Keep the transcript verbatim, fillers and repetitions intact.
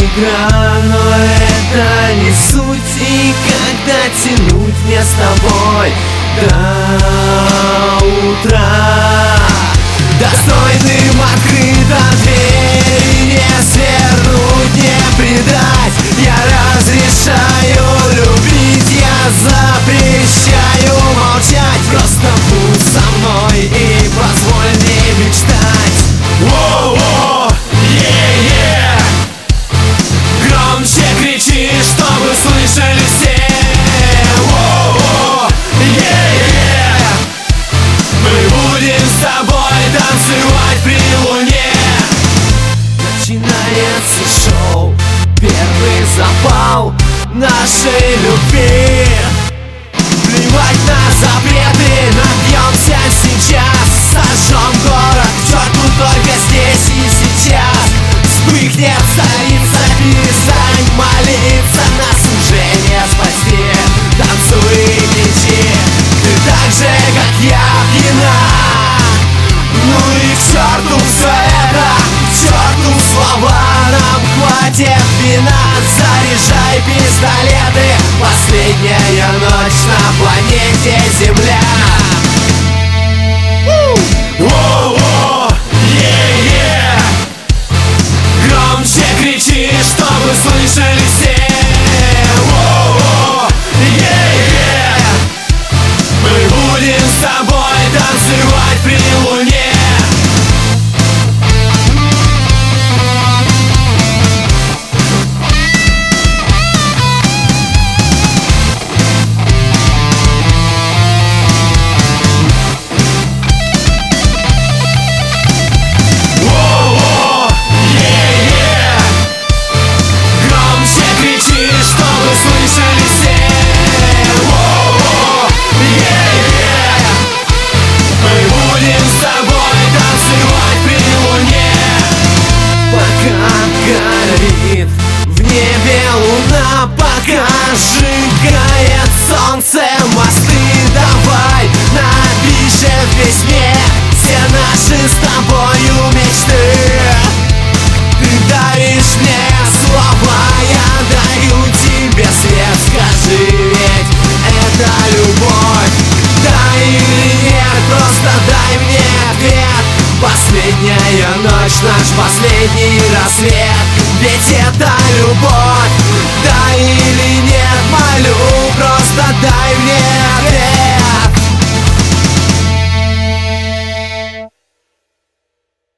игра, но это не суть. И когда тянуть мне с тобой до утра, достойным открыта дверь, не свернуть, не предать. Я разрешаю любить, я запрещаю молчать. Просто будь со мной и позволь мне мечтать. Воу-воу, е-е. Громче кричи, чтобы слышали все. Воу-воу, е-е. Мы будем с тобой танцевать при луне. Начинается шоу, первый запал нашей любви. Плевать на запреты, напьемся сейчас. Сожжем город к черту только здесь и сейчас. Вспыхнет столица, перестань молиться, нас уже не спасти. Танцуй и кричи, ты так же, как я, пьяна. Ну и к черту все это, к черту слова, нам хватит вина. Заряжай пистолеты, последняя ночь на планете Земля. Воу-воу, е-е. Громче кричи, чтобы слышали все. Воу-воу, е-е. Мы будем с тобой танцевать при луне. В небе луна, пока сжигает солнце мосты. Давай напишем в письме все наши с тобою мечты. Ты даришь мне слова, я даю тебе свет. Скажи, ведь это любовь? Да или нет, просто дай мне ответ. Последняя ночь, наш последний рассвет. Ведь это любовь, да или нет, молю, просто дай мне ответ.